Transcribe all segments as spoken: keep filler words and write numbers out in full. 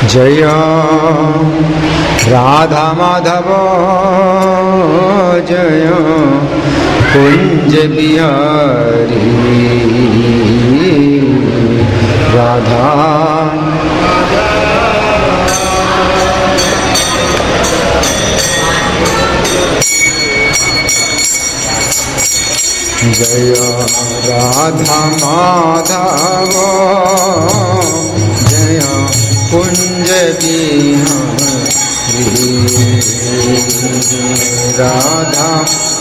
जय राधा माधव जय कुंज बिहारी राधा जय राधा माधव जय कुंज बिहारी राधा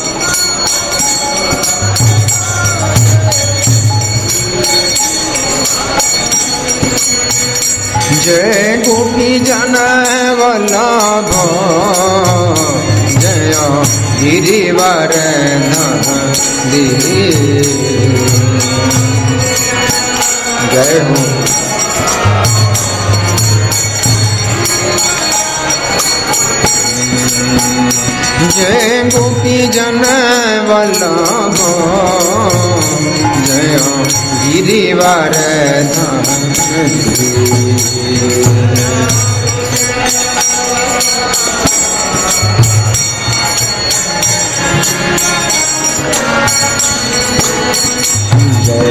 जय गोपी जन वल्लभ जय गिरिवर धरी जय हो जय गोपी जन वल्लभ जय गिरिवर धरी जय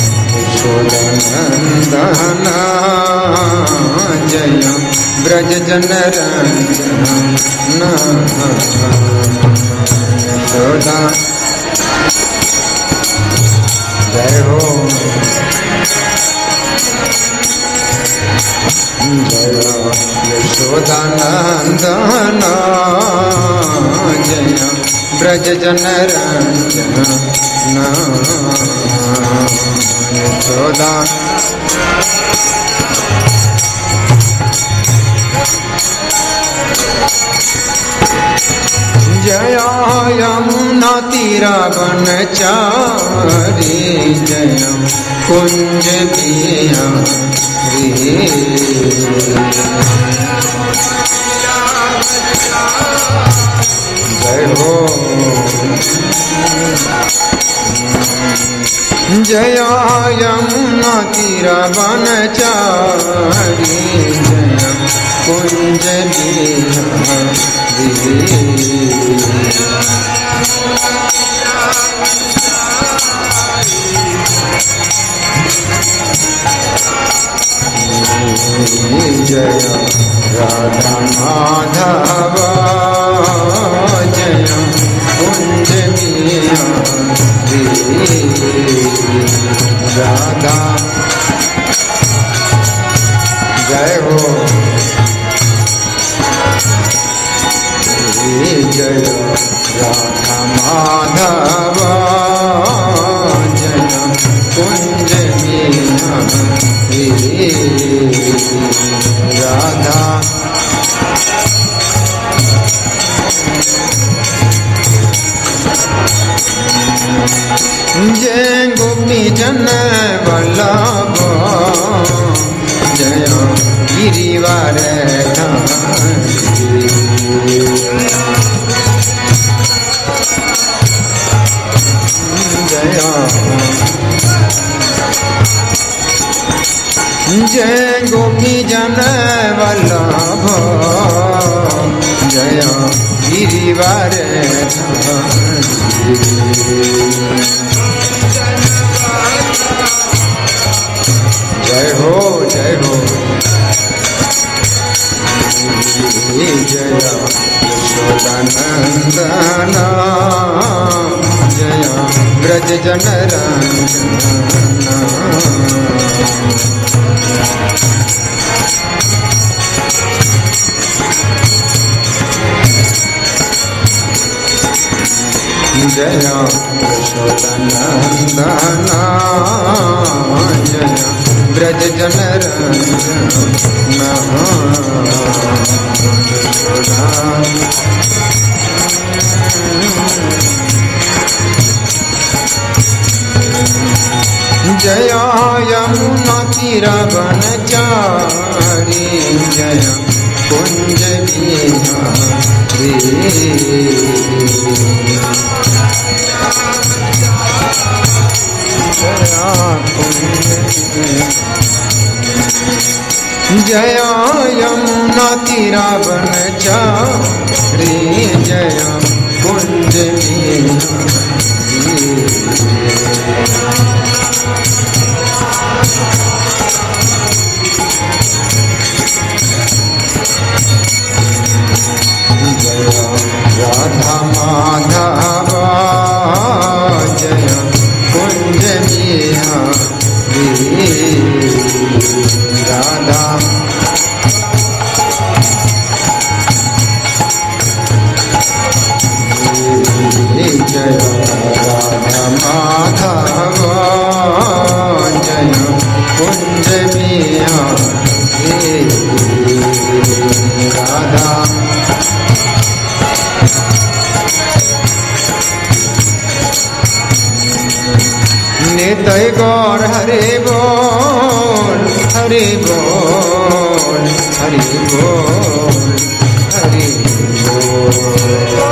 यशोदनंदन जय ब्रज जन रंजन यशोदा जय हो जय यशोदानंदन जय ब्रज जन रंजन यशोदा जय यमुना तीरा वनचारी जय कुंज बिहारी जय हो जय यमुना तीरा वनचारी जय कुंज बिहारी जय राधा माधव जय कुंज बिहारी राधा जय हो जय राधा माधव जय कुंज बिहारी राधा जय गोपी जन वल्लभ जय गिरिवर धरी जय जय गोपी जन वल्लभ जय गिरिवर धरी जय हो जय हो जय यशोदानंदन जय ब्रज जन रंजन जय यशोदानंदन जय ब्रज जन रंजन जय यमुना तीरा वनचारी जय कुंज बिहारी मथुरा कुंज जया यमुना तीरा बनचारी जया कुंज जया राधा माधवा जया कुंज राधा जय राधा माधवा जय कुंज राधा नित्य गौर हरे बोल हरे बोल हरे बोल हरे बोल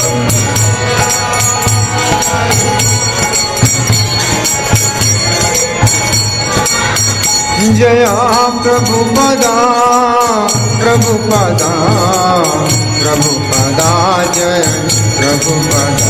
जया प्रभुपदा प्रभुपदा प्रभुपदा जय प्रभुपदा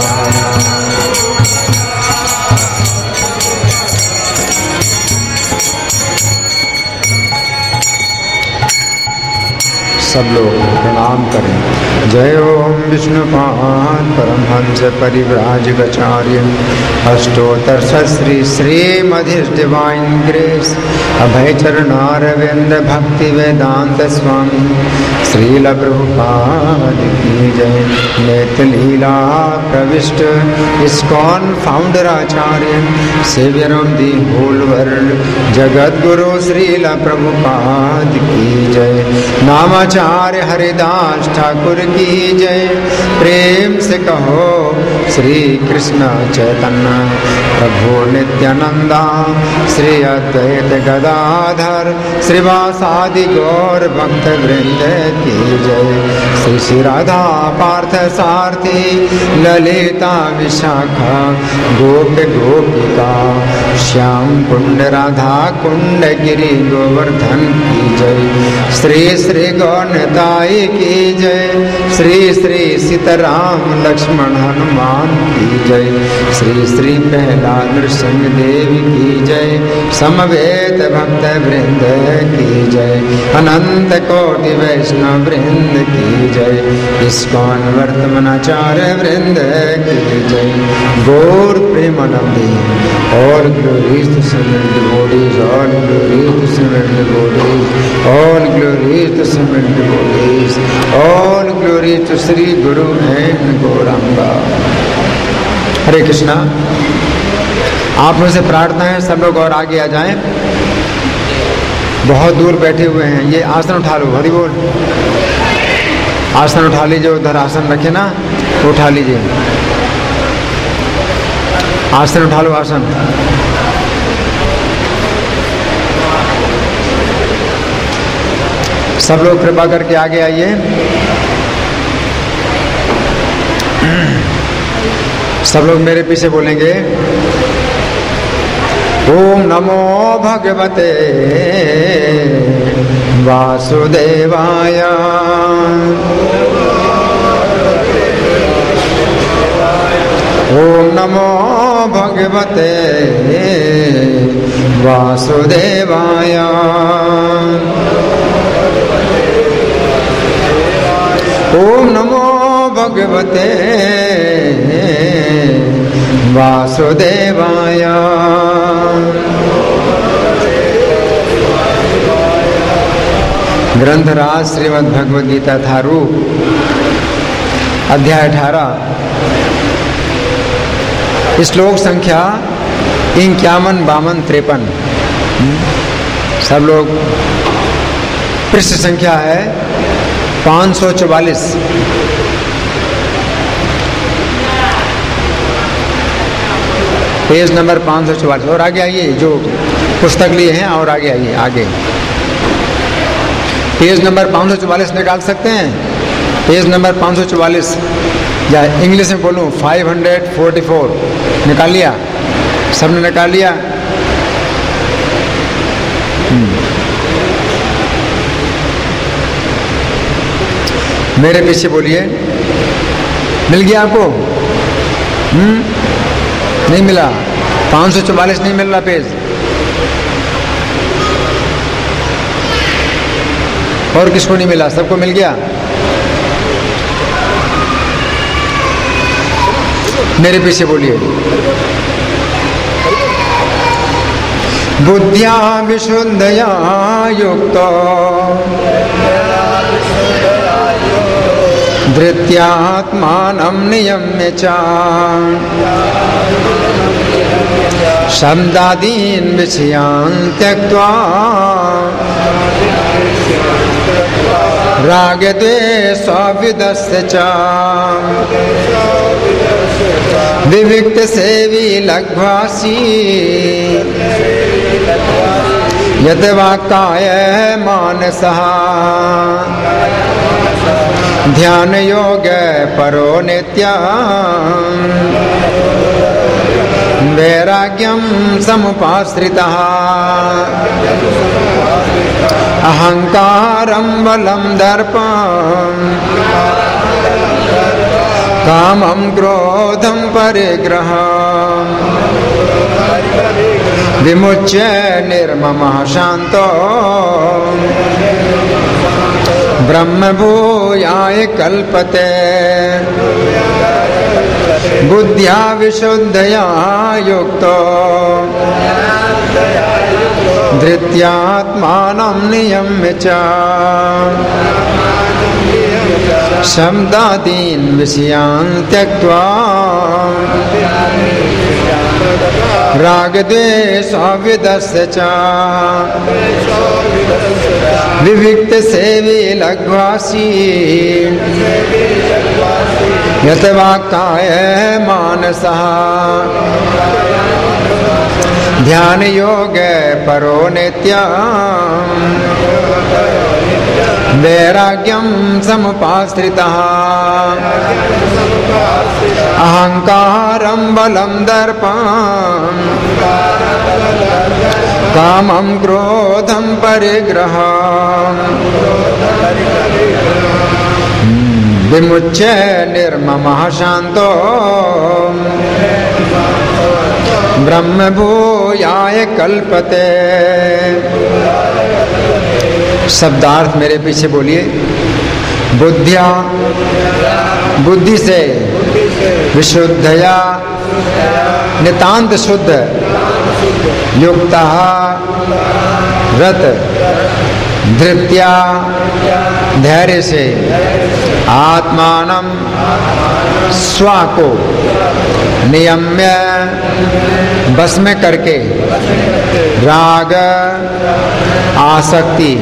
सब लोग प्रणाम करें। जय ओम विष्णुपाद परमहंस परिव्राजकाचार्य अष्टोत्तर श्री श्रीमधिस डिवाइन ग्रेस अभय चरणारविंद भक्ति वेदांत स्वामी श्रील प्रभुपाद की जय। नित्य लीला प्रविष्ट ISKCON founder acharya saviour of the whole world जगत गुरु श्रील प्रभुपाद की जय। नामाचार्य हरिदास ठाकुर की जय। प्रेम से कहो श्री कृष्ण चैतन्य प्रभु नित्यानंदा श्री अद्वैत गदाधर श्रीवासादि गौर भक्त वृंद की जय। श्री श्री राधा पार्थ सारथी ललिता विशाखा गोप गोपिका श्याम कुंड राधा कुंड गिरी गोवर्धन की जय। श्री श्री गौरताई की जय। श्री श्री सीताराम लक्ष्मण हनुमान की जय। श्री श्री प्रहलाद नृसिंह देव की जय। समवेत भक्त वृंद की जय। अनंत कोटि वैष्णव वृंद की जय। इस्कॉन वर्तमानाचार्य वृंद की जय। गौर प्रेमानंदी और glories to assembled devotees all glories to assembled devotees all glories to assembled devotees all glories to Shri Guru and Gauranga. हरे कृष्णा। आप में से प्रार्थना है सब लोग और आगे आ जाएं। बहुत दूर बैठे हुए हैं, ये आसन उठा लो। हरि बोल। आसन उठा लीजिए, उधर आसन रखे ना, उठा लीजिए। आसन उठा लो, आसन। सब लोग कृपा करके आगे आइए। सब लोग मेरे पीछे बोलेंगे ओम नमो भगवते वासुदेवाय। ओम नमो भगवते वासुदेवाय। ओम नमो भगवते वासुदेवाय। ग्रंथराज श्रीमद् भगवद गीता था रूप अध्याय अठारह श्लोक संख्या इक्यावन बावन त्रेपन। सब लोग पृष्ठ संख्या है पाँच सौ चौवालीस। पेज नंबर पाँच सौ चौवालीस। और आगे आइए, जो पुस्तक लिए हैं और आगे आइए। आगे पेज नंबर पाँच सौ चौवालीस निकाल सकते हैं। पेज नंबर पाँच सौ चौवालीस या इंग्लिश में बोलूँ फाइव हंड्रेड फोर्टी फोर निकाल लिया। सबने निकाल लिया? मेरे पीछे बोलिए, मिल गया आपको? हम्म नहीं मिला? पाँच सौ चौवालीस नहीं मिल रहा पेज? और किसको नहीं मिला? सबको मिल गया? मेरे पीछे बोलिए। बुद्ध्या विशुद्धया युक्तो धृत्यात्मानं नियम्य च शब्दादीन् विषयान् त्यक्त्वा रागद्वेषविदस्य च विविक्तसेवी लघ्वासी यद्वाक्काय मानसः ध्यान योग परो नित्यं वैराग्यं समुपाश्रितः अहंकारं बलं दर्पं कामं क्रोधं परिग्रहं विमुच्य निर्ममः शान्तो ब्रह्मभूयाय कल्पते बुद्ध्या विशुद्धया युक्तो धृत्यात्मानं नियम्य च शब्दादीन् विषयान् त्यक्त्वा रागद्वेषविदस्य च विविक्तसेवी लघ्वासी यतवाक्काय मानसः ध्यान योग परो नित्यं वैराग्यं समुपाश्रितः अहंकारं बलं दर्पं कामं क्रोधं परिग्रहं विमुच्य निर्ममः शान्तो ब्रह्मभूयाय कल्पते। शब्दार्थ मेरे पीछे बोलिए। बुद्धिया, बुद्धि से, विशुद्धया, नितांत शुद्ध, युक्तः, रत, धृत्या, धैर्य से, आत्मानं, स्व को, नियम्य, बस में करके, राग, आसक्ति,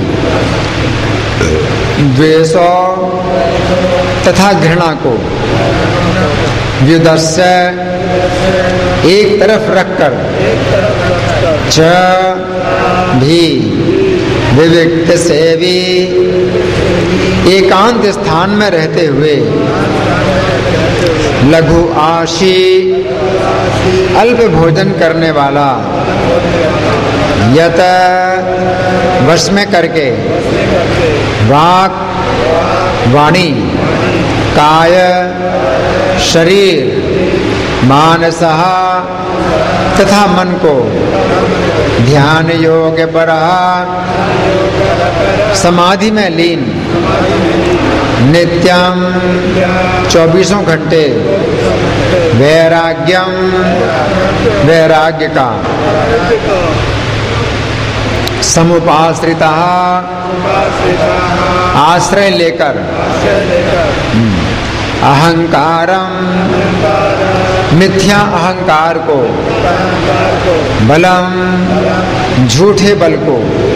द्वेष तथा घृणा को व्युदस्य एक तरफ रखकर, च भी विविक्त सेवी एकांत स्थान में रहते हुए, लघु आशी अल्प भोजन करने वाला, यत वश में करके, वाक वाणी, काय शरीर, मानसः तथा मन को, ध्यान योग पर समाधि में लीन, नित्यम चौबीसों घंटे, वैराग्यम वैराग्य का, समुपाश्रिता आश्रय लेकर, अहंकारम मिथ्या अहंकार को, बलम झूठे बल को,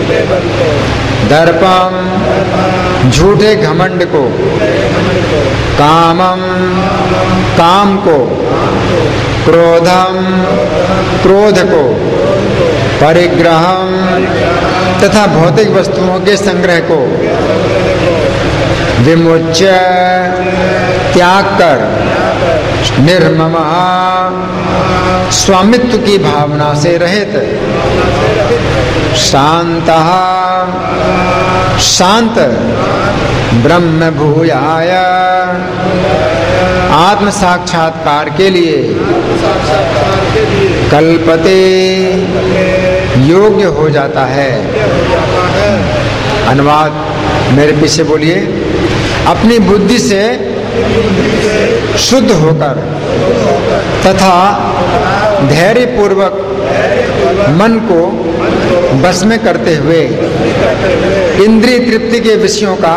दर्पम झूठे घमंड को, कामम काम को, क्रोधम क्रोध को, परिग्रहम तथा भौतिक वस्तुओं के संग्रह को, विमुच्य त्याग कर, निर्मम स्वामित्व की भावना से रहित, शांत शांत, ब्रह्म भूयाय आत्म साक्षात्कार के लिए, कल्पते योग्य हो जाता है। अनुवाद मेरे पीछे बोलिए। अपनी बुद्धि से शुद्ध होकर तथा धैर्य पूर्वक मन को बस में करते हुए इंद्रिय तृप्ति के विषयों का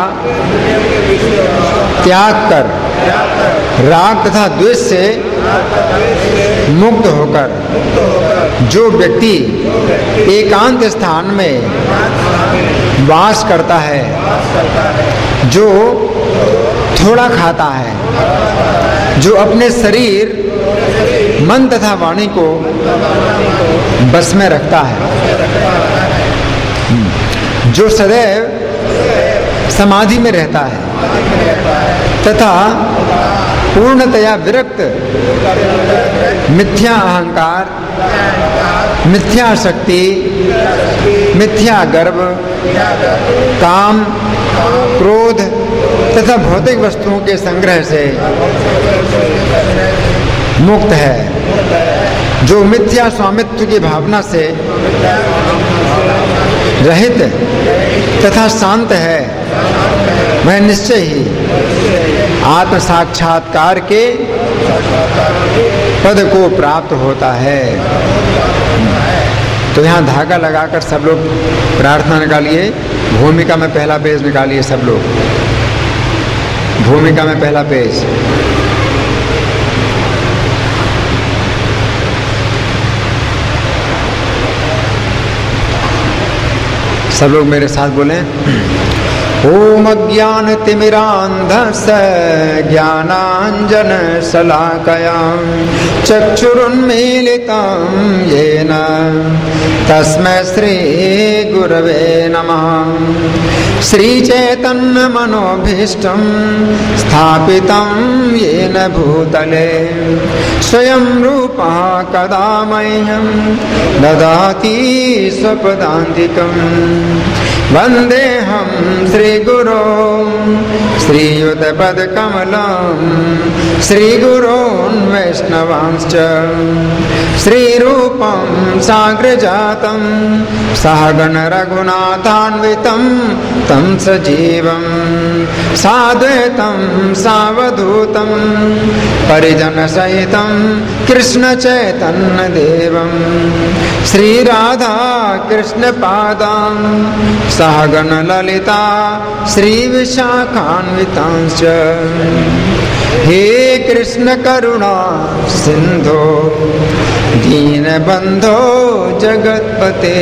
त्याग कर राग तथा द्वेष से मुक्त होकर जो व्यक्ति एकांत स्थान में वास करता है, जो थोड़ा खाता है, जो अपने शरीर, मन तथा वाणी को बस में रखता है, जो सदैव समाधि में रहता है तथा पूर्णतया विरक्त मिथ्या अहंकार, मिथ्या शक्ति, मिथ्या गर्व, काम, क्रोध तथा भौतिक वस्तुओं के संग्रह से मुक्त है, जो मिथ्या स्वामित्व की भावना से रहित तथा शांत है, वह निश्चय ही आत्म साक्षात्कार के पद को प्राप्त होता है। तो यहाँ धागा लगाकर सब लोग प्रार्थना निकालिए। भूमिका में पहला पेज निकालिए सब लोग। भूमिका में पहला पेज। सब लोग मेरे साथ बोलें। ओम अज्ञान तिमिरांधस्य ज्ञानांजन शलाकया चक्षुरुन्मीलितं येन तस्मै श्री गुरवे नमः। श्री चैतन्य मनोभीष्टं स्थापितं येन भूतले स्वयं रूपः कदा मह्यं ददाति स्वपदान्तिकं। वन्देऽहं श्रीगुरो श्रीयुतपदकमलं श्रीगुरोन् वैष्णवांश्च श्रीरूपं साग्रजातं सहगण रघुनाथान्वितं तं सजीवं साद्वैतं सावधूतं परिजनसहितं कृष्णचैतन्यदेवं श्रीराधा कृष्णपादां सहगण ललिता श्रीविशाखान्वितांश्च। हे कृष्ण करुणा सिंधो दीनबंधो जगत्पते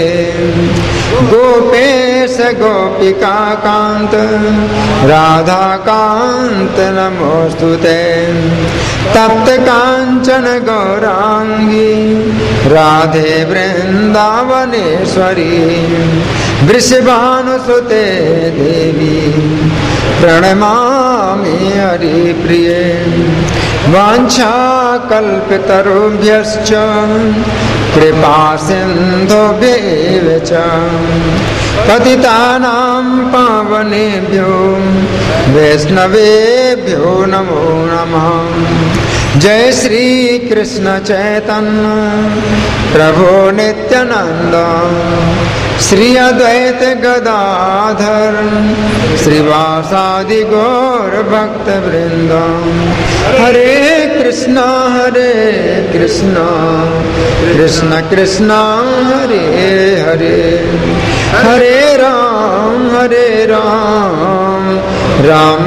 गोपेश गोपिका कांत राधा कांत नमोस्तुते। तप्त कांचन गौरांगी राधे वृंदावनेश्वरी वृषभानुसुते देवी प्रणमामि हरिप्रिये। वाञ्छाकल्पतरुभ्यश्च कृपा सिन्धुभ्येव च पतितानां पावनेभ्यो वैष्णवेभ्यो नमो नमः। जय श्री कृष्ण चैतन्य प्रभु नित्यानंद श्री अद्वैत गदाधर श्रीवासादि गौर भक्त वृंद। हरे कृष्णा हरे कृष्णा कृष्ण कृष्णा हरे हरे हरे राम हरे राम राम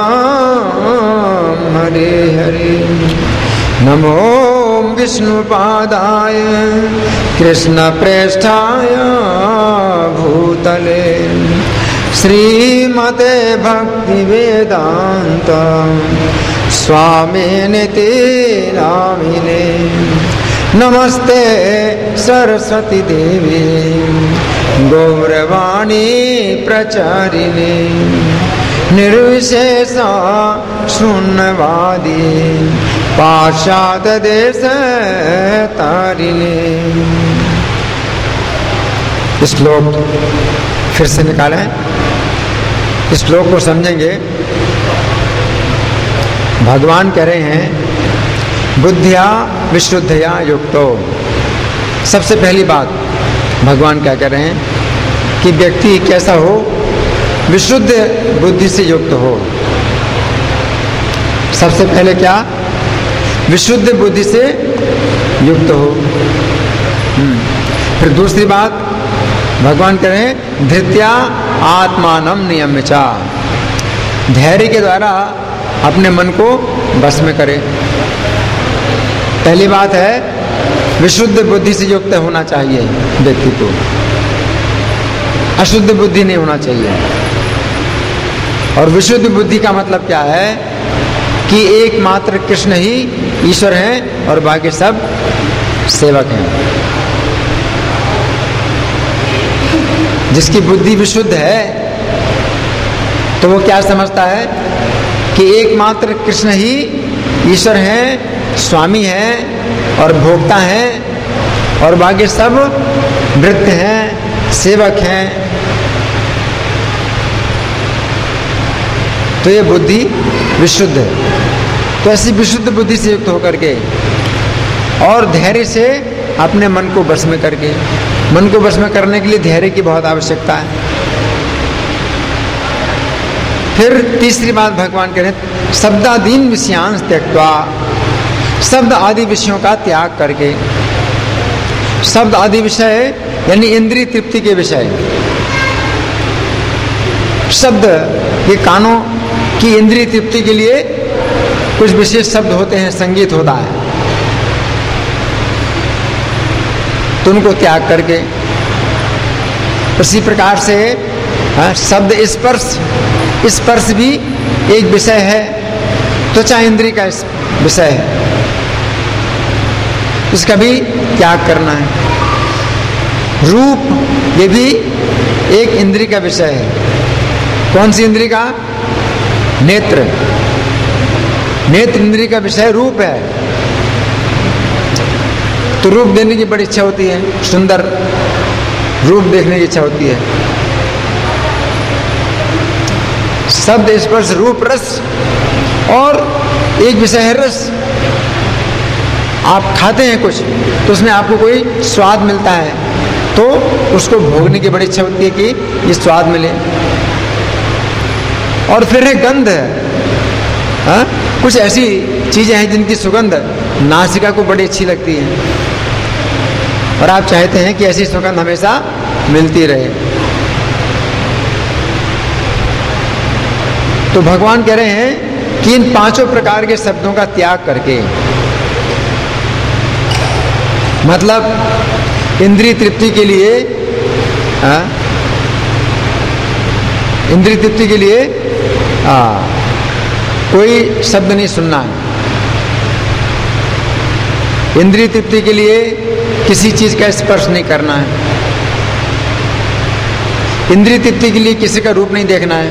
राम हरे हरे। नमो विष्णुपादाय कृष्ण प्रेष्ठाय भूतले श्रीमते भक्ति वेदांत स्वामिनिति नामिने। नमस्ते सरस्वती देवी गौरवाणी प्रचारिणे निर्विशेषा शून्यवादी पाश्चात देश तारिणे। श्लोक फिर से निकालें, इस श्लोक को समझेंगे। भगवान कह रहे हैं बुद्धिया विशुद्धया युक्तो। सबसे पहली बात भगवान क्या कह रहे हैं कि व्यक्ति कैसा हो, विशुद्ध बुद्धि से युक्त हो। सबसे पहले क्या, विशुद्ध बुद्धि से युक्त हो। फिर दूसरी बात भगवान कह रहे हैं धृत्या आत्मानम नियम्यचा, धैर्य के द्वारा अपने मन को बस में करे। पहली बात है विशुद्ध बुद्धि से युक्त होना चाहिए व्यक्ति को, अशुद्ध बुद्धि नहीं होना चाहिए। और विशुद्ध बुद्धि का मतलब क्या है कि एकमात्र कृष्ण ही ईश्वर हैं और बाकी सब सेवक हैं। जिसकी बुद्धि विशुद्ध है तो वो क्या समझता है कि एकमात्र कृष्ण ही ईश्वर हैं, स्वामी हैं और भोक्ता हैं और बाकी सब भृत्य हैं, सेवक हैं। तो ये बुद्धि विशुद्ध है। तो ऐसी विशुद्ध बुद्धि से युक्त होकर के और धैर्य से अपने मन को वश में करके, मन को वश में करने के लिए धैर्य की बहुत आवश्यकता है। फिर तीसरी बात भगवान कह रहे हैं शब्दादीन विषयांश त्यक्त्वा, शब्द आदि विषयों का त्याग करके। शब्द आदि विषय यानी इंद्रिय तृप्ति के विषय। शब्द ये कानों की इंद्रिय तृप्ति के लिए कुछ विशेष शब्द होते हैं, संगीत होता है, तो उनको त्याग करके। उसी प्रकार से हाँ, शब्द स्पर्श, स्पर्श भी एक विषय है, त्वचा इंद्रिय का विषय है, इसका भी त्याग करना है। रूप ये भी एक इंद्रिय का विषय है। कौन सी इंद्रिय का? नेत्र। नेत्र इंद्रिय का विषय रूप है। तो रूप देने की बड़ी इच्छा होती है, सुंदर रूप देखने की इच्छा होती है। शब्द स्पर्श रूप रस, और एक विषय है रस। आप खाते हैं कुछ तो उसमें आपको कोई स्वाद मिलता है, तो उसको भोगने की बड़ी इच्छा होती है कि ये स्वाद मिले। और फिर है गंध। हाँ, कुछ ऐसी चीजें हैं जिनकी सुगंध नासिका को बड़ी अच्छी लगती है और आप चाहते हैं कि ऐसी सुगंध हमेशा मिलती रहे। तो भगवान कह रहे हैं कि इन पांचों प्रकार के शब्दों का त्याग करके, मतलब इंद्रिय तृप्ति के लिए, हाँ, इंद्रिय तृप्ति के लिए आ, कोई शब्द नहीं सुनना है। इंद्रिय तृप्ति के लिए किसी चीज का स्पर्श नहीं करना है। इंद्रिय तृप्ति के लिए किसी का रूप नहीं देखना है।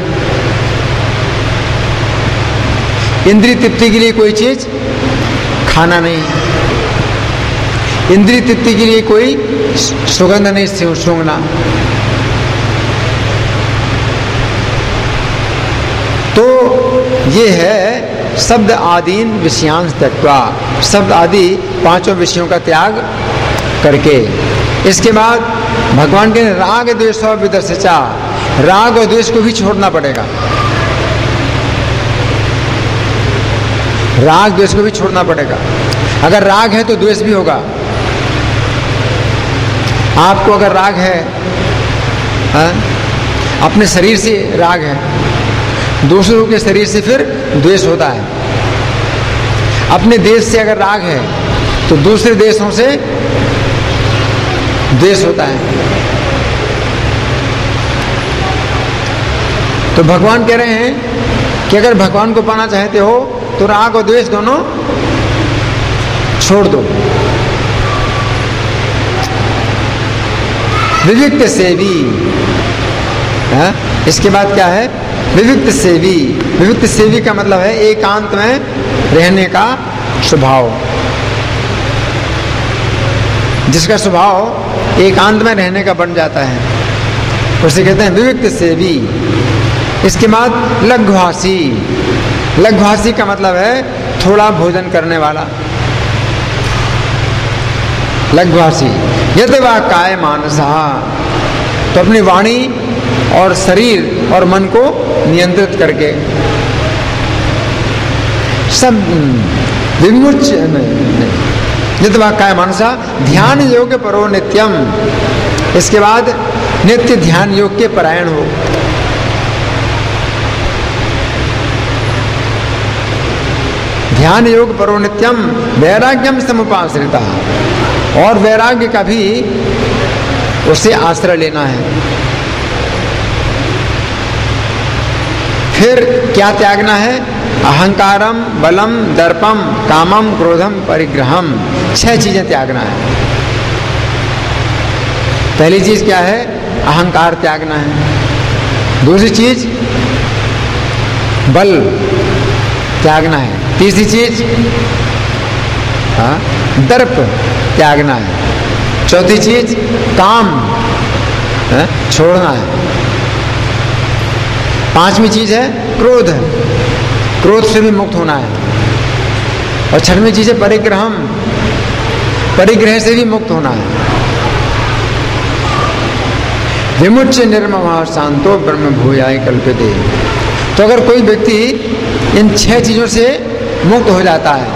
इंद्रिय तृप्ति के लिए कोई चीज खाना नहीं। इंद्रिय तृप्ति के लिए कोई सुगंध नहीं सूंघना। तो ये है शब्द आदीन विषयांश त्यक्त्वा, शब्द आदि पांचों विषयों का त्याग करके। इसके बाद भगवान के राग द्वेष और विदर्शचा, राग और द्वेष को भी छोड़ना पड़ेगा। राग द्वेष को भी छोड़ना पड़ेगा। अगर राग है तो द्वेष भी होगा। आपको अगर राग है, हा? अपने शरीर से राग है, दूसरों के शरीर से फिर द्वेष होता है। अपने देश से अगर राग है तो दूसरे देशों से द्वेष होता है। तो भगवान कह रहे हैं कि अगर भगवान को पाना चाहते हो तो राग और द्वेष दोनों छोड़ दो। विविक्त सेवी, हाँ? इसके बाद क्या है? विविक्त सेवी। विविक्त सेवी का मतलब है एकांत में रहने का स्वभाव, जिसका स्वभाव एकांत में रहने का बन जाता है, उसे कहते हैं विविक्त सेवी। इसके बाद लघ्वासी। लघ्वासी का मतलब है थोड़ा भोजन करने वाला। लघ्वासी यदि वह काय मानसा, तो अपनी वाणी और शरीर और मन को नियंत्रित करके सब विमुच यदि वह काय मानसा ध्यान योग परो नित्यम। इसके बाद नित्य ध्यान योग के परायण हो। ध्यान योग परो नित्यम वैराग्यम समुपाश्रिता, और वैराग्य का भी उसे आश्रय लेना है। फिर क्या त्यागना है? अहंकारम, बलम, दर्पम, कामम, क्रोधम, परिग्रहम। छह चीजें त्यागना है। पहली चीज क्या है? अहंकार त्यागना है। दूसरी चीज बल त्यागना है। तीसरी चीज हाँ दर्प त्यागना है। चौथी चीज काम है, छोड़ना है। पांचवी चीज है क्रोध, क्रोध से भी मुक्त होना है। और छठवीं चीज है परिग्रहम, परिग्रह से भी मुक्त होना है। विमुच्य निर्ममः शांतो ब्रह्म भूयाय कल्पते। तो अगर कोई व्यक्ति इन छह चीजों से मुक्त हो जाता है,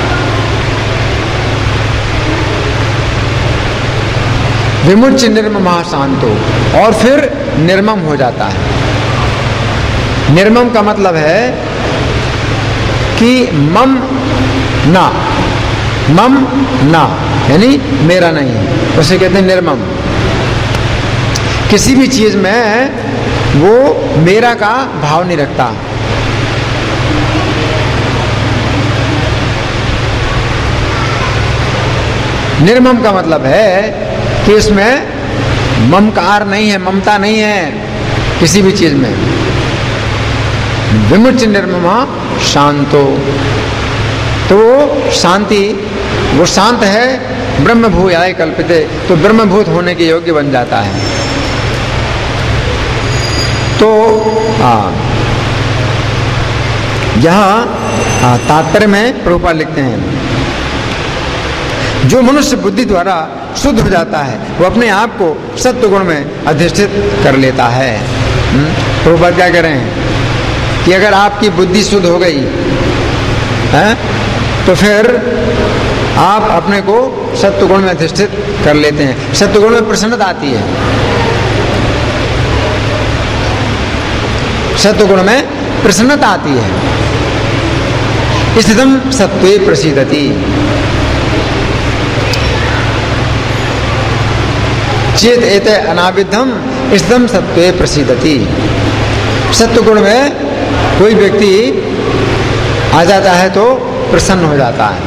विमुच्य निर्ममः शांतो, और फिर निर्मम हो जाता है। निर्मम का मतलब है कि मम ना, मम ना यानी मेरा नहीं, उसे कहते हैं निर्मम। किसी भी चीज में वो मेरा का भाव नहीं रखता। निर्मम का मतलब है कि इसमें ममकार नहीं है, ममता नहीं है किसी भी चीज में। विमुच्य निर्ममः शांतो, तो वो शांति, वो शांत है। ब्रह्म भूयाय कल्पिते, तो ब्रह्मभूत होने के योग्य बन जाता है। तो यहाँ तात्पर्य में प्रभुपाद लिखते हैं, जो मनुष्य बुद्धि द्वारा शुद्ध हो जाता है वो अपने आप को सत्व गुण में अधिष्ठित कर लेता है। प्रभुपाद क्या कह रहे हैं कि अगर आपकी बुद्धि शुद्ध हो गई है तो फिर आप अपने को सत्व गुण में अधिष्ठित कर लेते हैं। सत्व गुण में प्रसन्नता आती है, सत्व गुण में प्रसन्नता आती है। स्थितम सत्वे प्रसीदति, चेत एते अनाविद्धम स्थितम सत्वे प्रसीदति। सत्व गुण में कोई व्यक्ति आ जाता है तो प्रसन्न हो जाता है।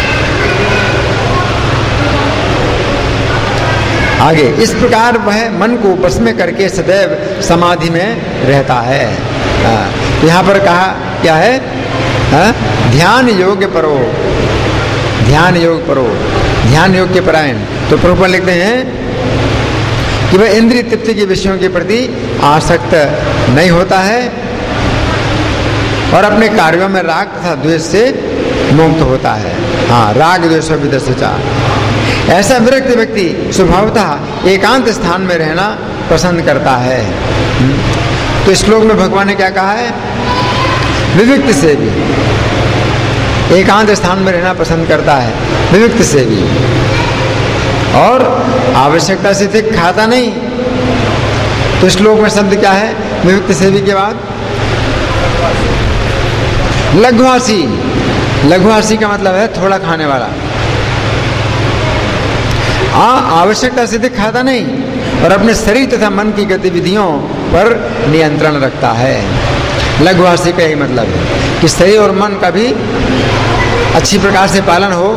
आगे इस प्रकार वह मन को बस में करके सदैव समाधि में रहता है। तो यहाँ पर कहा क्या है? हा? ध्यान योग परो, ध्यान योग परो, ध्यान योग के परायण। तो प्रभुपाद लिखते हैं कि वह इंद्रिय तृप्ति के विषयों के प्रति आसक्त नहीं होता है और अपने कार्यों में राग तथा द्वेष से मुक्त होता है। हाँ, राग द्वेष विदस्यचा। ऐसा विरक्त व्यक्ति स्वभावतः एकांत स्थान में रहना पसंद करता है। तो इस श्लोक में भगवान ने क्या कहा है? विविक्त से भी, एकांत स्थान में रहना पसंद करता है, विविक्त से भी, और आवश्यकता से अधिक खाता नहीं। तो श्लोक में शब्द क्या है विविक्त सेवी के बाद? लघ्वासी। लघ्वासी का मतलब है थोड़ा खाने वाला। आ आवश्यकता से अधिक खाता नहीं और अपने शरीर तथा मन की गतिविधियों पर नियंत्रण रखता है। लघ्वासी का यही मतलब है कि शरीर और मन का भी अच्छी प्रकार से पालन हो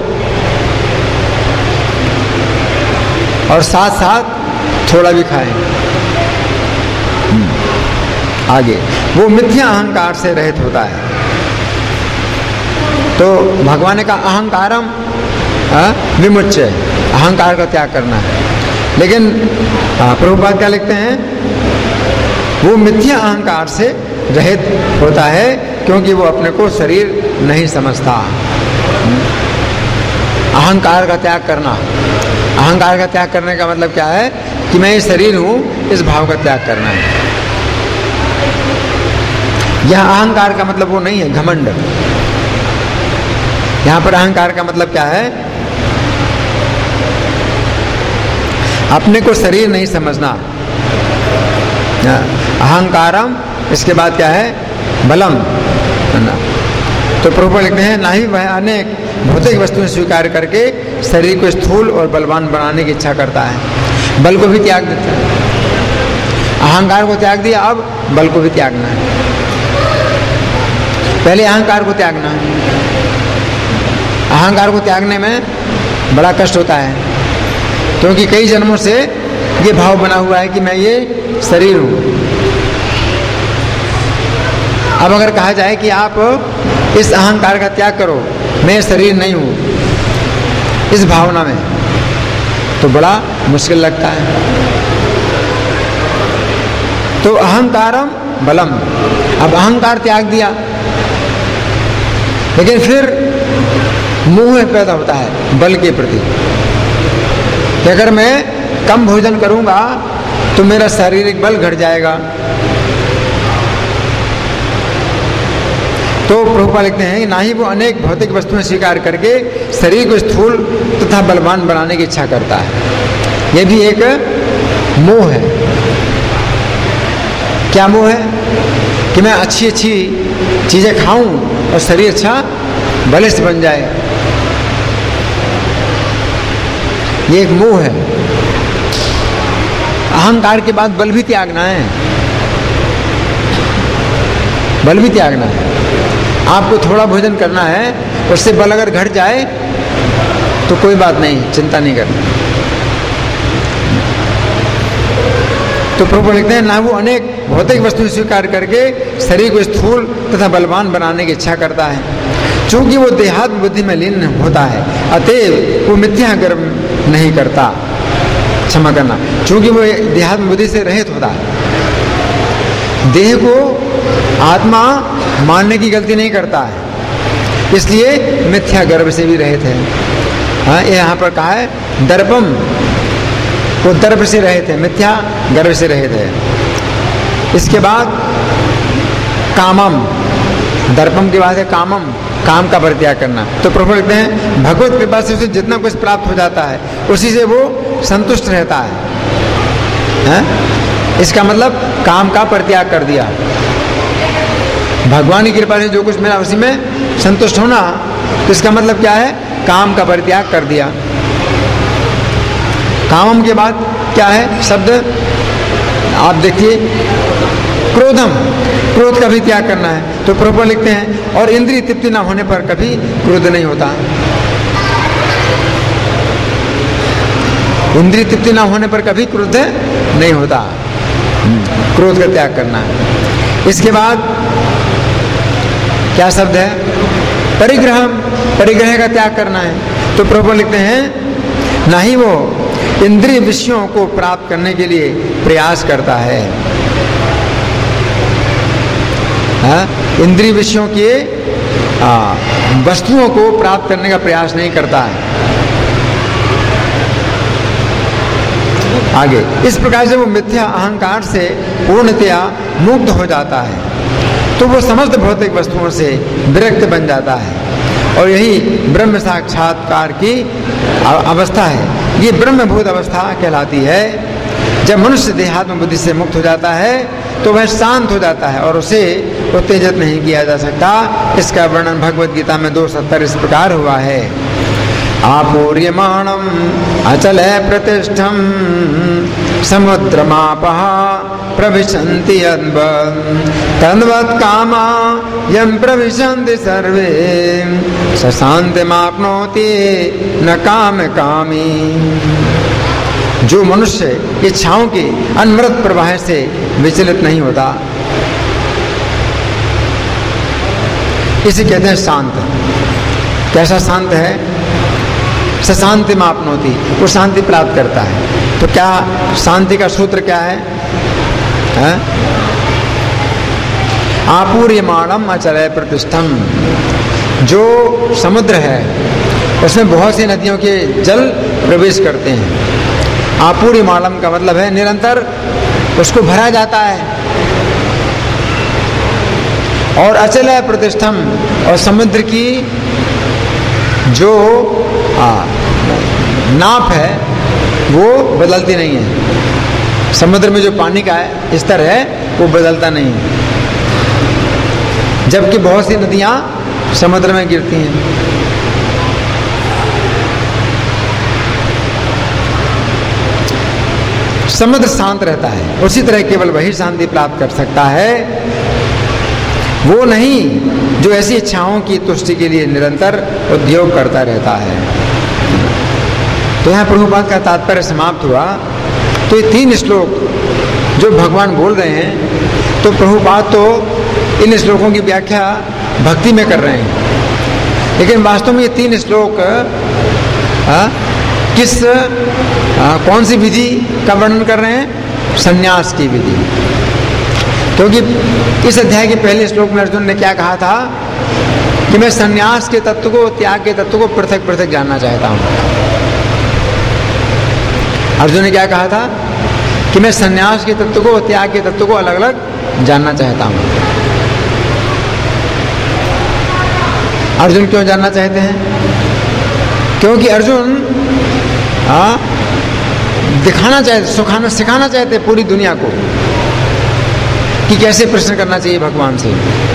और साथ साथ थोड़ा भी खाएं। आगे वो मिथ्या अहंकार से रहित होता है। तो भगवान ने कहा अहंकारम विमुच्य, अहंकार का त्याग करना है। लेकिन प्रभुपाद क्या लिखते हैं, वो मिथ्या अहंकार से रहित होता है क्योंकि वो अपने को शरीर नहीं समझता। अहंकार का त्याग करना, अहंकार का त्याग करने का मतलब क्या है कि मैं ये शरीर हूं, इस भाव का त्याग करना है। यह अहंकार का मतलब वो नहीं है घमंड। यहां पर अहंकार का मतलब क्या है, अपने को शरीर नहीं समझना। अहंकारम, इसके बाद क्या है, बलम। तो प्रभुपाद लिखते हैं, ना ही वह अनेक भौतिक वस्तुएं स्वीकार करके शरीर को स्थूल और बलवान बनाने की इच्छा करता है, बल को भी त्याग देता है। अहंकार को त्याग दिया, अब बल को भी त्यागना है। पहले अहंकार को त्यागना है। अहंकार को त्यागने में बड़ा कष्ट होता है क्योंकि कई जन्मों से ये भाव बना हुआ है कि मैं ये शरीर हूं। अब अगर कहा जाए कि आप इस अहंकार का त्याग करो, मैं शरीर नहीं हूं, इस भावना में, तो बड़ा मुश्किल लगता है। तो अहंकारम बलम, अब अहंकार त्याग दिया, लेकिन फिर मोह पैदा होता है बल के प्रति कि अगर मैं कम भोजन करूंगा तो मेरा शारीरिक बल घट जाएगा। तो प्रभुपाद लिखते हैं, ना ही वो अनेक भौतिक वस्तुएं स्वीकार करके शरीर को स्थूल तथा बलवान बनाने की इच्छा करता है। यह भी एक मोह है। क्या मोह है कि मैं अच्छी अच्छी चीजें खाऊं और शरीर अच्छा बलिष्ठ बन जाए। ये एक मोह है। अहंकार के बाद बल भी त्यागना है, बल भी त्यागना है। आपको थोड़ा भोजन करना है, उससे बल अगर घट जाए तो कोई बात नहीं, चिंता नहीं करना। तो प्रभु लिखते हैं, ना वो अनेक भौतिक वस्तुएं स्वीकार करके शरीर को स्थूल तथा बलवान बनाने की इच्छा करता है। चूंकि वो देहात्म बुद्धि में लीन होता है, अतएव वो मिथ्या गर्व नहीं करता। क्षमा करना, चूंकि वो देहात्म बुद्धि से रहित होता है, देह को आत्मा मानने की गलती नहीं करता है, इसलिए मिथ्या गर्व से भी रहित है। हाँ, यहाँ पर कहा है दर्पम, वो दर्प से रहित है, मिथ्या गर्व से रहित है। इसके बाद कामम, दर्पम के बाद है कामम, काम का परित्याग करना। तो प्रभु कहते हैं, भगवत कृपा से उसे जितना कुछ प्राप्त हो जाता है उसी से वो संतुष्ट रहता है, है? इसका मतलब काम का परित्याग कर दिया। भगवान की कृपा से जो कुछ मिला उसी में संतुष्ट होना, तो इसका मतलब क्या है, काम का परित्याग कर दिया। कामम के बाद क्या है शब्द, आप देखिए क्रोधम, क्रोध का भी त्याग करना है। तो प्रभु लिखते हैं, और इंद्रिय तृप्ति ना होने पर कभी क्रोध नहीं होता। इंद्रिय तृप्ति ना होने पर कभी क्रोध नहीं होता, क्रोध का त्याग करना है। इसके बाद क्या शब्द है, परिग्रह, परिग्रह का त्याग करना है। तो प्रभु लिखते हैं, ना ही वो इंद्रिय विषयों को प्राप्त करने के लिए प्रयास करता है। हाँ? इंद्रिय विषयों के वस्तुओं को प्राप्त करने का प्रयास नहीं करता है। आगे इस प्रकार से वो मिथ्या अहंकार से पूर्णतया मुक्त हो जाता है, तो वो समस्त भौतिक वस्तुओं से विरक्त बन जाता है। और यही ब्रह्म साक्षात्कार की अवस्था है। ये ब्रह्मभूत अवस्था कहलाती है। जब मनुष्य देहात्म बुद्धि से मुक्त हो जाता है तो वह शांत हो जाता है और उसे उत्तेजित नहीं किया जा सकता। इसका वर्णन भगवद गीता में दो सत्तर इस प्रकार हुआ है, आपूर्यमाणम अचल प्रतिष्ठम समुद्रमापः प्रविशन्ति तद्वत् कामा यं प्रविशन्ति सर्वे स शान्तिमाप्नोति न काम कामी। जो मनुष्य इच्छाओं के अनवरत प्रवाह से विचलित नहीं होता, इसे कहते हैं शांत। कैसा शांत है? स शांति मापनोति, वो शांति प्राप्त करता है। तो क्या शांति का सूत्र क्या है? है? आपूर्यमाणम अचलय प्रतिष्ठम। जो समुद्र है उसमें बहुत सी नदियों के जल प्रवेश करते हैं। आपूर्यमाणम का मतलब है निरंतर उसको भरा जाता है। और अचलय प्रतिष्ठम, और समुद्र की जो आ, नाप है वो बदलती नहीं है। समुद्र में जो पानी का है स्तर है वो बदलता नहीं है, जबकि बहुत सी नदियां समुद्र में गिरती हैं। समुद्र शांत रहता है, उसी तरह केवल वही शांति प्राप्त कर सकता है, वो नहीं जो ऐसी इच्छाओं की तुष्टि के लिए निरंतर उद्योग करता रहता है। तो यहाँ प्रभुपाद का तात्पर्य समाप्त हुआ। तो ये तीन श्लोक जो भगवान बोल रहे हैं, तो प्रभुपाद तो इन श्लोकों की व्याख्या भक्ति में कर रहे हैं, लेकिन वास्तव में ये तीन श्लोक आ, किस आ, कौन सी विधि का वर्णन कर रहे हैं? संन्यास की विधि। क्योंकि इस अध्याय के पहले श्लोक में अर्जुन ने क्या कहा था कि मैं संन्यास के तत्व को, त्याग के तत्व को पृथक पृथक जानना चाहता हूं। अर्जुन ने क्या कहा था कि मैं संन्यास के तत्व को, त्याग के तत्व को अलग अलग जानना चाहता हूं। अर्जुन क्यों जानना चाहते हैं? क्योंकि अर्जुन आ, दिखाना चाहते, सुखाना सिखाना चाहते पूरी दुनिया को कि कैसे प्रश्न करना चाहिए भगवान से।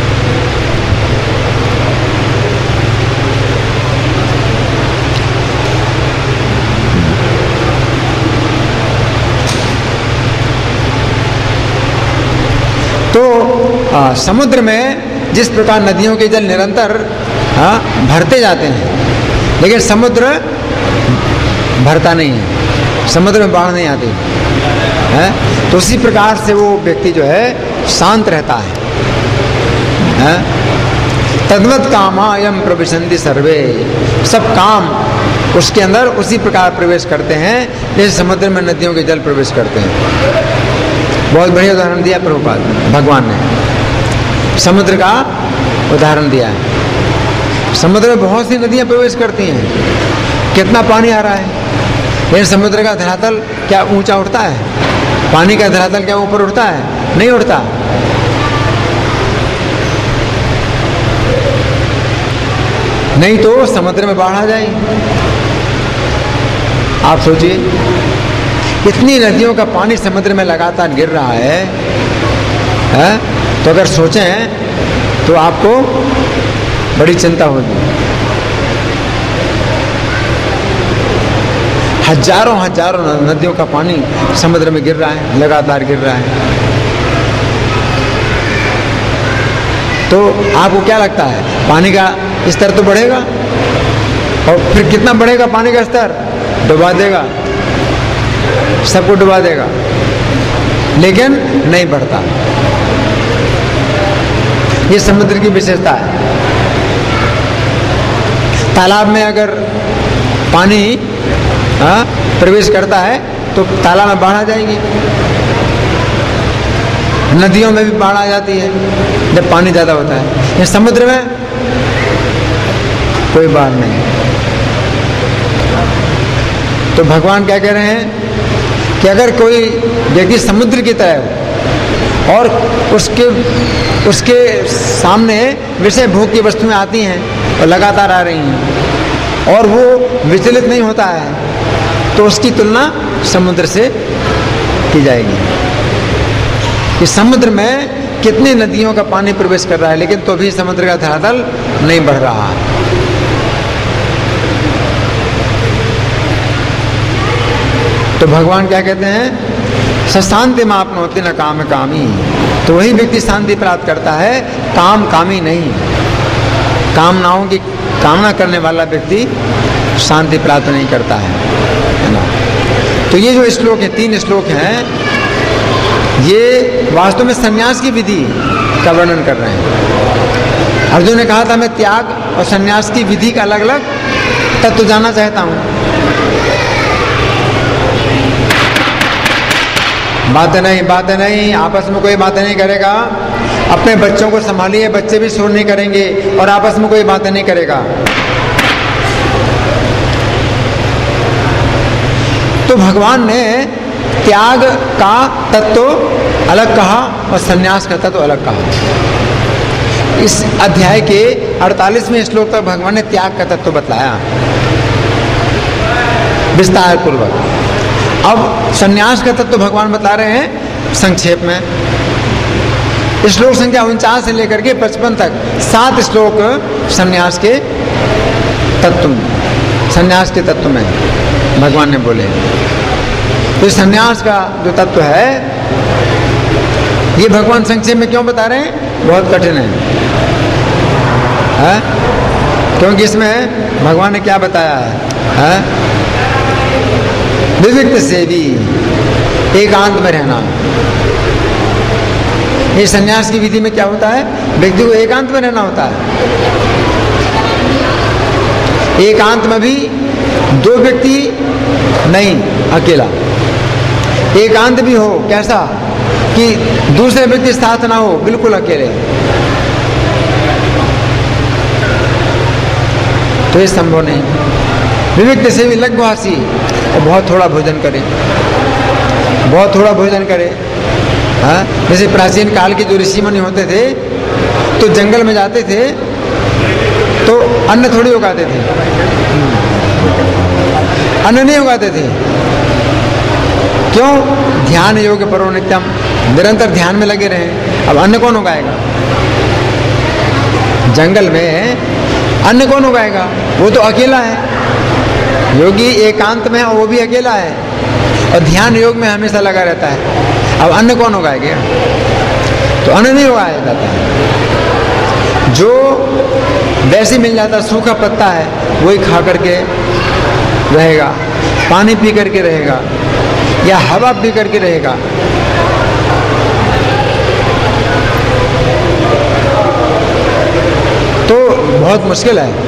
तो आ, समुद्र में जिस प्रकार नदियों के जल निरंतर आ, भरते जाते हैं, लेकिन समुद्र भरता नहीं है, समुद्र में बाढ़ नहीं आती है, तो उसी प्रकार से वो व्यक्ति जो है शांत रहता है, है? तद्वत कामायम प्रविशन्ति सर्वे, सब काम उसके अंदर उसी प्रकार प्रवेश करते हैं जैसे समुद्र में नदियों के जल प्रवेश करते हैं। बहुत बढ़िया उदाहरण दिया प्रभुपाद भगवान ने, समुद्र का उदाहरण दिया है। समुद्र में बहुत सी नदियां प्रवेश करती हैं, कितना पानी आ रहा है, लेकिन समुद्र का धरातल क्या ऊंचा उठता है? पानी का धरातल क्या ऊपर उठता है? नहीं उठता। नहीं तो समुद्र में बाढ़ आ जाएगी। आप सोचिए, इतनी नदियों का पानी समुद्र में लगातार गिर रहा है, है? तो अगर सोचें तो आपको बड़ी चिंता होगी। हजारों हजारों नदियों का पानी समुद्र में गिर रहा है, लगातार गिर रहा है। तो आपको क्या लगता है, पानी का स्तर तो बढ़ेगा, और फिर कितना बढ़ेगा पानी का स्तर? डुबा देगा, सबको डुबा देगा, लेकिन नहीं बढ़ता। ये समुद्र की विशेषता है। तालाब में अगर पानी आ, प्रवेश करता है तो तालाब में बाढ़ आ जाएगी, नदियों में भी बाढ़ आ जाती है जब पानी ज्यादा होता है। ये समुद्र में कोई बाढ़ नहीं। तो भगवान क्या कह रहे हैं कि अगर कोई व्यक्ति समुद्र की तरह हो और उसके उसके सामने विषय भोग की वस्तुएं आती हैं और लगातार आ रही हैं और वो विचलित नहीं होता है, तो उसकी तुलना समुद्र से की जाएगी कि समुद्र में कितने नदियों का पानी प्रवेश कर रहा है, लेकिन तो भी समुद्र का धरातल नहीं बढ़ रहा। तो भगवान क्या कहते हैं, सशांति मापनोति न काम कामी। तो वही व्यक्ति शांति प्राप्त करता है, काम कामी नहीं। कामनाओं की कामना करने वाला व्यक्ति शांति प्राप्त नहीं करता है, है ना। तो ये जो श्लोक है, तीन श्लोक हैं, ये वास्तव में संन्यास की विधि का वर्णन कर रहे हैं। अर्जुन ने कहा था मैं त्याग और संन्यास की विधि का अलग अलग तत्व तो जानना चाहता हूं। बातें नहीं बातें नहीं, आपस में कोई बातें नहीं करेगा। अपने बच्चों को संभालिए, बच्चे भी शोर नहीं करेंगे और आपस में कोई बातें नहीं करेगा। तो भगवान ने त्याग का तत्व अलग कहा और संन्यास का तत्व अलग कहा। इस अध्याय के अड़तालीसवें श्लोक तक भगवान ने त्याग का तत्व बतलाया विस्तार पूर्वक। अब संन्यास का तत्व भगवान बता रहे हैं संक्षेप में। श्लोक संख्या उनचास से लेकर के पचपन तक सात श्लोक संन्यास के तत्व संन्यास के तत्व में भगवान ने बोले। तो संन्यास का जो तत्व है ये भगवान संक्षेप में क्यों बता रहे हैं? बहुत कठिन है, है? क्योंकि इसमें भगवान ने क्या बताया है, है? विविक्त सेवी, एकांत में रहना। ये संन्यास की विधि में क्या होता है? व्यक्ति को एकांत में रहना होता है। एकांत में भी दो व्यक्ति नहीं, अकेला। एकांत भी हो कैसा कि दूसरे व्यक्ति साथ ना हो, बिल्कुल अकेले, तो ये संभव नहीं। विविक्त से भी लघुभाषी और बहुत थोड़ा भोजन करे, बहुत थोड़ा भोजन करे। हाँ, जैसे प्राचीन काल के जो ऋषि मुनि होते थे तो जंगल में जाते थे तो अन्न थोड़ी उगाते थे, अन्न नहीं उगाते थे। क्यों? ध्यान योग परो नित्यम, निरंतर ध्यान में लगे रहे। अब अन्न कौन उगाएगा? जंगल में अन्न कौन उगाएगा? वो तो अकेला है। योगी एकांत में और वो भी अकेला है और ध्यान योग में हमेशा लगा रहता है। अब अन्न कौन उगाएगा? तो अन्न नहीं उगाया जाता है। जो वैसे मिल जाता सूखा पत्ता है वही खा करके रहेगा, पानी पी करके रहेगा या हवा पी करके रहेगा। तो बहुत मुश्किल है।